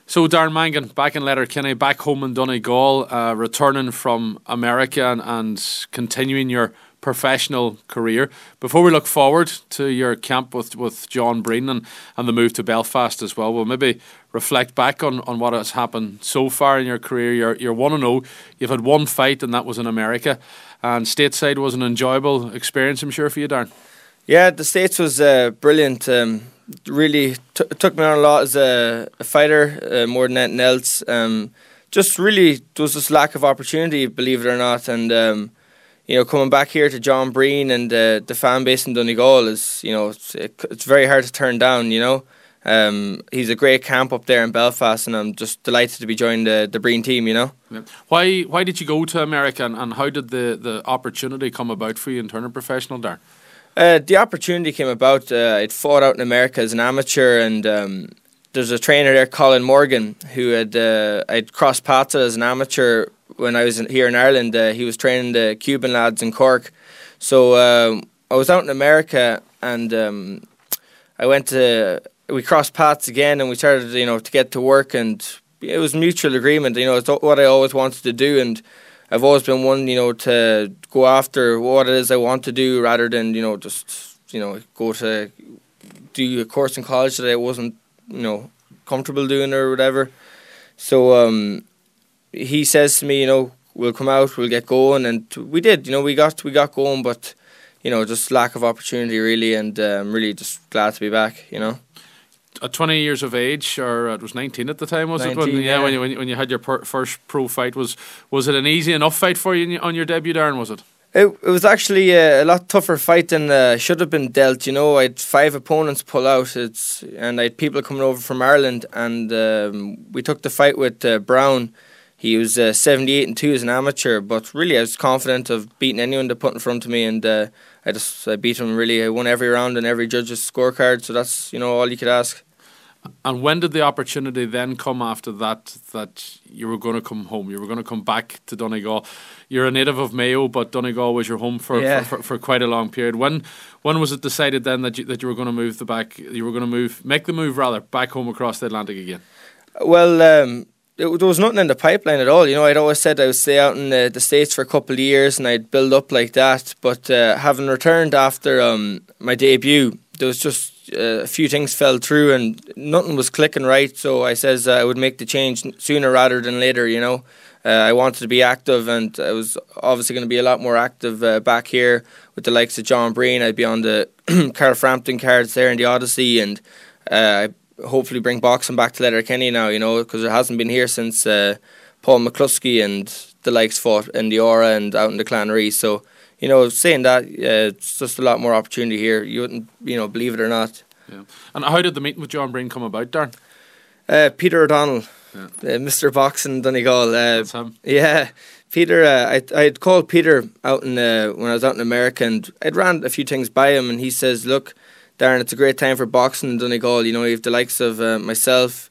So Darren Mangan, back in Letterkenny, back home in Donegal, returning from America and continuing your professional career. Before we look forward to your camp with John Breen and the move to Belfast as well, we'll maybe reflect back on what has happened so far in your career. You're 1-0, you've had one fight and that was in America, and stateside was an enjoyable experience, I'm sure, for you, Darren. Yeah, the States was brilliant. Really took me on a lot as a fighter, more than anything else. Just really, there was this lack of opportunity, believe it or not, and coming back here to John Breen and the fan base in Donegal is, it's very hard to turn down. He's a great camp up there in Belfast, and I'm just delighted to be joining the Breen team. Yeah. Why did you go to America, and how did the opportunity come about for you in turning professional, Darren? The opportunity came about. I'd fought out in America as an amateur, and there's a trainer there, Colin Morgan, who I'd crossed paths as an amateur when I was here in Ireland. He was training the Cuban lads in Cork. So I was out in America, and we crossed paths again, and we started, to get to work, and it was mutual agreement. It's what I always wanted to do, and I've always been one, to go after what it is I want to do rather than, just, go to do a course in college that I wasn't, comfortable doing or whatever. So he says to me, we'll come out, we'll get going, and we did. We got going, but just lack of opportunity really, and I'm really just glad to be back. At 20 years of age, or it was 19 at the time, was 19, it? Yeah, when you had your first pro fight, was it an easy enough fight for you on your debut, Darren? Was it? It was actually a lot tougher fight than should have been dealt. I had 5 opponents pull out, and I had people coming over from Ireland, and we took the fight with Brown. He was 78-2 as an amateur, but really I was confident of beating anyone that put in front of me, and I beat him really. I won every round and every judge's scorecard, so that's all you could ask. And when did the opportunity then come after that you were going to come home? You were going to come back to Donegal. You're a native of Mayo, but Donegal was your home for quite a long period. When was it decided then that you were going to make the move back home across the Atlantic again? Well, there was nothing in the pipeline at all. I'd always said I would stay out in the States for a couple of years and I'd build up like that. But having returned after my debut, there was just a few things fell through and nothing was clicking right. So I says I would make the change sooner rather than later. I wanted to be active, and I was obviously going to be a lot more active back here with the likes of John Breen. I'd be on the Carl Frampton cards there in the Odyssey, and hopefully bring boxing back to Letterkenny now, because it hasn't been here since Paul McCluskey and the likes fought in the Aura and out in the Clannery. So, saying that, it's just a lot more opportunity here. You wouldn't, believe it or not. Yeah. And how did the meeting with John Breen come about, Darren? Peter O'Donnell, Mr. Boxing Donegal. That's him. Yeah, Peter. I had called Peter out when I was out in America, and I'd ran a few things by him, and he says, "Look, Darren, it's a great time for boxing in Donegal. You have the likes of myself,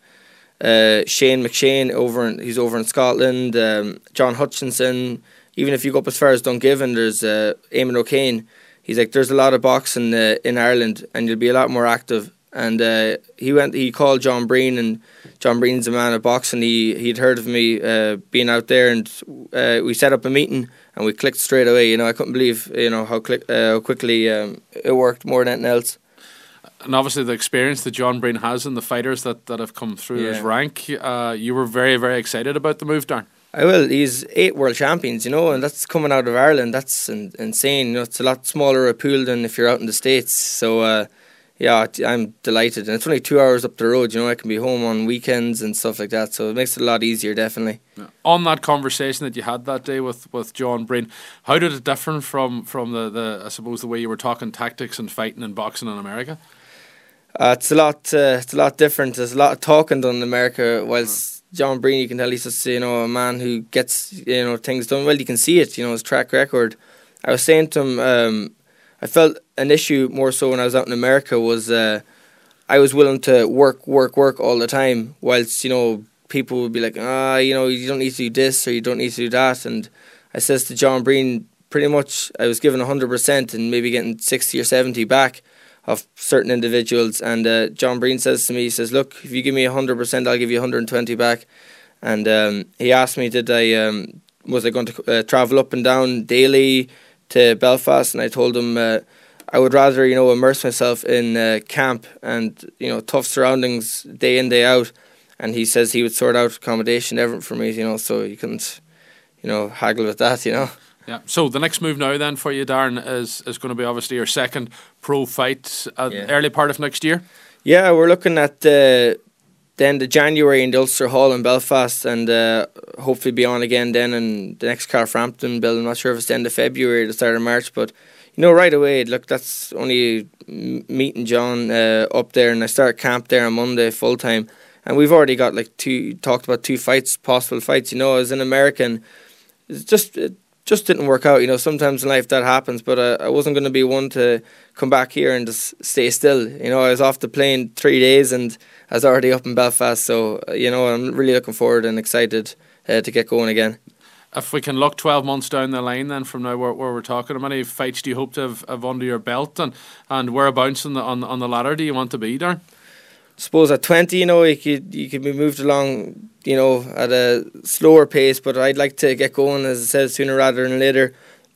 Shane McShane he's over in Scotland, John Hutchinson. Even if you go up as far as Dungiven, there's Eamon O'Kane. He's like, there's a lot of boxing in Ireland, and you'll be a lot more active." And he called John Breen, and John Breen's a man of boxing. He'd heard of me being out there, and we set up a meeting, and we clicked straight away. I couldn't believe how quickly it worked more than anything else. And obviously the experience that John Breen has and the fighters that have come through his rank, you were very, very excited about the move, Darren. I will. He's 8 world champions, and that's coming out of Ireland. That's insane. It's a lot smaller a pool than if you're out in the States. So, I'm delighted. And it's only 2 hours up the road. I can be home on weekends and stuff like that. So it makes it a lot easier, definitely. On that conversation that you had that day with John Breen, how did it differ from the I suppose the way you were talking tactics and fighting and boxing in America? It's a lot different. There's a lot of talking done in America, whilst John Breen, you can tell he's just a man who gets things done well. You can see it, his track record. I was saying to him, I felt an issue more so when I was out in America was I was willing to work all the time, whilst people would be like, you don't need to do this or you don't need to do that. And I says to John Breen, pretty much I was given 100% and maybe getting 60 or 70 back. of certain individuals. And John Breen says to me, he says, look, if you give me 100%, I'll give you 120 back. And he asked me, was I going to travel up and down daily to Belfast? And I told him I would rather, immerse myself in camp and, tough surroundings day in, day out. And he says he would sort out accommodation, everything for me, so you couldn't, haggle with that, Yeah. So the next move now then for you, Darren, is going to be obviously your second pro fight early part of next year. Yeah, we're looking at the end of January in the Ulster Hall in Belfast, and hopefully be on again then in the next Carframpton build. I'm not sure if it's the end of February or the start of March, but right away, look, that's only meeting John up there, and I start camp there on Monday full time. And we've already got talked about 2 fights, possible fights. I was in America, and it just didn't work out. Sometimes in life that happens, but I wasn't going to be one to come back here and just stay still. I was off the plane 3 days, and I was already up in Belfast. So, I'm really looking forward and excited to get going again. If we can look 12 months down the line then from now where we're talking, how many fights do you hope to have under your belt, and whereabouts on the ladder do you want to be, Darren? I suppose at 20, you could be moved along, at a slower pace, but I'd like to get going, as I said, sooner rather than later.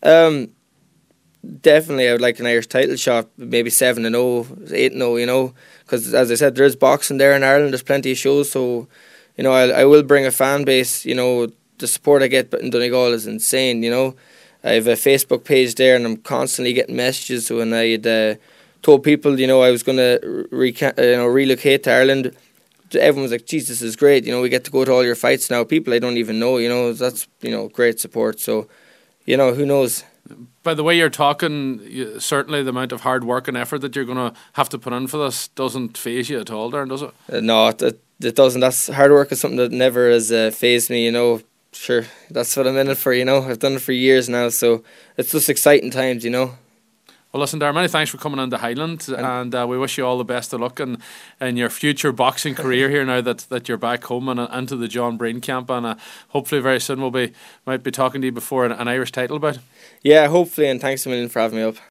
Definitely, I would like an Irish title shot, maybe 7-0, 8-0, because as I said, there is boxing there in Ireland. There's plenty of shows, so I will bring a fan base. The support I get in Donegal is insane. I have a Facebook page there, and I'm constantly getting messages. So when I told people, I was going to relocate to Ireland, everyone was like, "Geez, this is great. We get to go to all your fights now." People I don't even know, that's great support. So, who knows. By the way you're talking, certainly the amount of hard work and effort that you're going to have to put in for this doesn't faze you at all, Darren, does it? No, it doesn't. That's hard work is something that never has fazed me. Sure, that's what I'm in it for. I've done it for years now, so it's just exciting times. Well, listen, Darren, many thanks for coming into Highland, and we wish you all the best of luck in your future boxing career here now that you're back home and into the John Breen camp, and hopefully very soon might be talking to you before an Irish title bout. Yeah, hopefully, and thanks a million for having me up.